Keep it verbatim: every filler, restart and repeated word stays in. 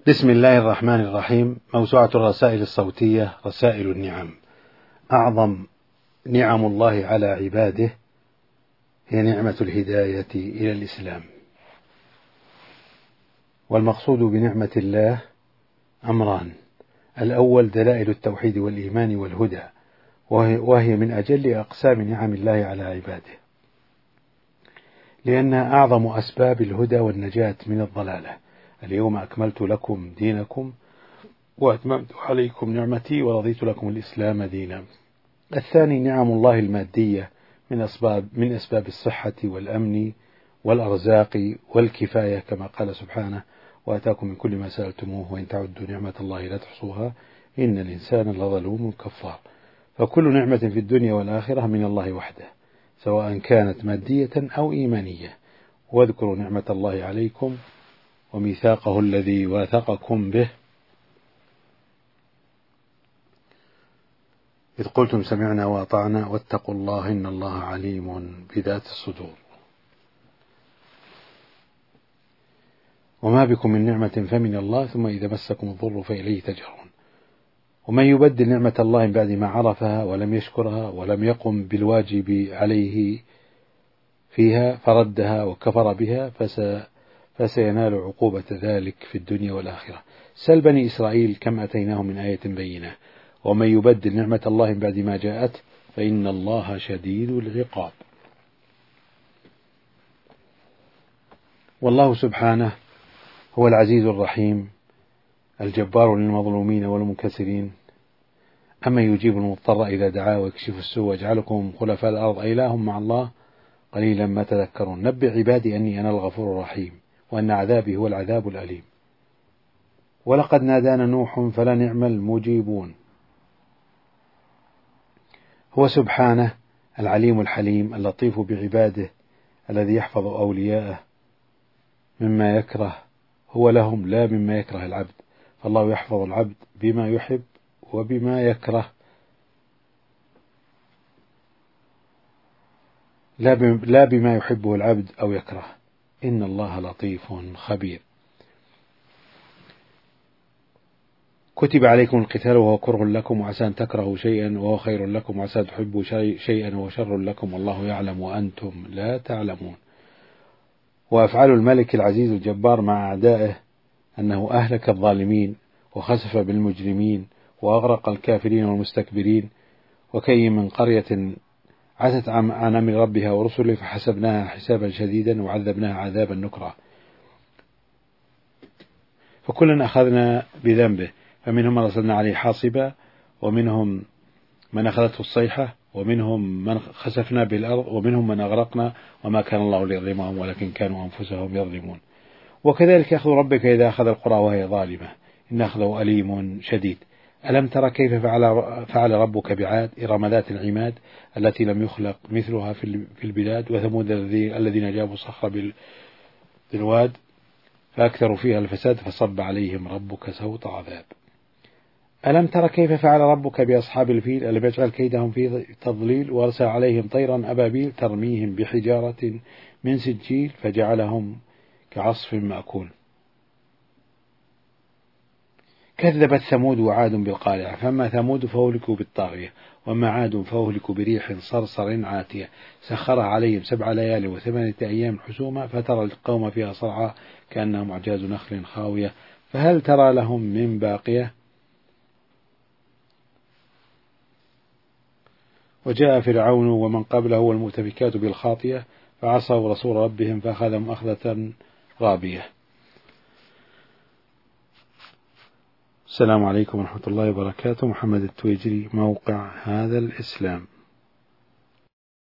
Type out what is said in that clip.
بسم الله الرحمن الرحيم. موسوعة الرسائل الصوتية رسائل النعم. أعظم نعم الله على عباده هي نعمة الهداية إلى الإسلام، والمقصود بنعمة الله أمران: الأول دلائل التوحيد والإيمان والهدى، وهي من أجل أقسام نعم الله على عباده، لأنها أعظم أسباب الهدى والنجاة من الضلالة. اليوم أكملت لكم دينكم وأتممت عليكم نعمتي ورضيت لكم الإسلام دينا. الثاني نعم الله المادية من أسباب من أسباب الصحة والأمن والأرزاق والكفاية، كما قال سبحانه: وآتاكم من كل ما سألتموه وإن تعدوا نعمة الله لا تحصوها إن الإنسان لظلوم كفار. فكل نعمة في الدنيا والآخرة من الله وحده، سواء كانت مادية أو إيمانية. واذكروا نعمة الله عليكم وميثاقه الذي واثقكم به إذ قلتم سمعنا وأطعنا واتقوا الله إن الله عليم بذات الصدور. وما بكم من نعمة فمن الله ثم إذا مسكم الضر فإليه تجرون. ومن يبدل نعمة الله من بعد ما عرفها ولم يشكرها ولم يقم بالواجب عليه فيها فردها وكفر بها فس فسينال عقوبة ذلك في الدنيا والآخرة. سل بني إسرائيل كم أتيناهم من آية بينة. ومن يبدل نعمة الله من بعد ما جاءت فإن الله شديد العقاب. والله سبحانه هو العزيز الرحيم الجبار للمظلومين والمنكسرين. أما يجيب المضطر إذا دعاه ويكشف السوء ويجعلكم خلفاء الأرض أإله مع الله قليلا ما تذكرون. نبئ عبادي أني أنا الغفور الرحيم وأن عذابي هو العذاب الأليم. ولقد نادانا نوح فلنعم المجيبون. هو سبحانه العليم الحليم اللطيف بعباده الذي يحفظ أولياءه مما يكره هو لهم لا مما يكره العبد، فالله يحفظ العبد بما يحب وبما يكره، لا بما يحبه العبد أو يكره. إن الله لطيف خبير. كتب عليكم القتال وهو كره لكم وعسى أن تكرهوا شيئا وهو خير لكم وعسى أن تحبوا شيئا وهو شر لكم والله يعلم وأنتم لا تعلمون. وأفعال الملك العزيز الجبار مع أعدائه أنه أهلك الظالمين وخسف بالمجرمين وأغرق الكافرين والمستكبرين. وكي من قرية عتت عن أمر ربها ورسله فحسبناها حسابا شديدا وعذبناها عذابا نكرا. فكلنا أخذنا بذنبه، فمنهم من أرسلنا عليه حاصبا ومنهم من أخذته الصيحة ومنهم من خسفنا بالأرض ومنهم من أغرقنا وما كان الله ليظلمهم ولكن كانوا أنفسهم يظلمون. وكذلك أخذ ربك إذا أخذ القرى وهي ظالمة إن أخذه أليم شديد. ألم ترى كيف فعل, فعل ربك بعاد إرم ذات العماد التي لم يخلق مثلها في البلاد وثمود الذين جابوا الصخر بالواد فأكثروا فيها الفساد فصب عليهم ربك سوط عذاب. ألم ترى كيف فعل ربك بأصحاب الفيل ألم يجعل كيدهم في تضليل وأرسل عليهم طيرا أبابيل ترميهم بحجارة من سجيل فجعلهم كعصف مأكول. كذبت ثمود وعاد بالقارعة فأما ثمود فأهلكوا بالطاغية وأما عاد فأهلكوا بريح صرصر عاتية سخرها عليهم سبع ليال وثمانية أيام حسوما فترى القوم فيها صرعى كأنهم أعجاز نخل خاوية فهل ترى لهم من باقية. وجاء فرعون ومن قبله والمؤتفكات بالخاطية فعصوا رسول ربهم فأخذهم أخذة رابية. السلام عليكم ورحمة الله وبركاته. محمد التويجري، موقع هذا الإسلام.